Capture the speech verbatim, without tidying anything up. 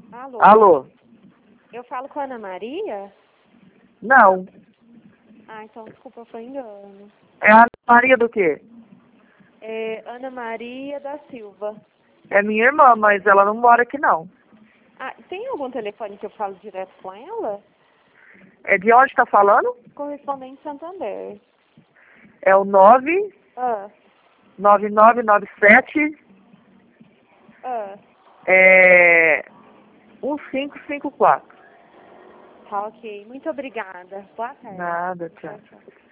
Alô? Alô? Eu falo com a Ana Maria? Não. Ah, então desculpa, foi engano. É a Maria do quê? É Ana Maria da Silva. É minha irmã, mas ela não mora aqui não. Ah, tem algum telefone que eu falo direto com ela? É de onde tá falando? Correspondente Santander. É o nove Ah, nove nove nove sete ah. é um cinco cinco quatro. Tá, ok. Muito obrigada. Boa tarde. Nada, tchau. Tchau, tchau.